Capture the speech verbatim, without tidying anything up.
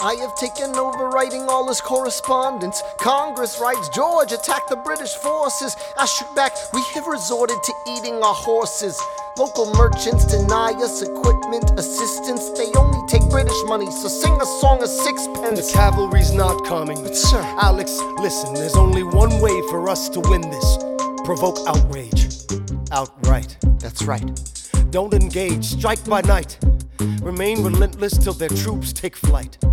I have taken over writing all his correspondence. Congress writes, George attacked the British forces. I shoot back, we have resorted to eating our horses. Local merchants deny us equipment, assistance. They only take British money, so sing a song of sixpence. The cavalry's not coming. But sir, Alex, listen, there's only one way for us to win this. Provoke outrage. Outright. that's right. Don't engage, strike by night. Remain relentless till their troops take flight.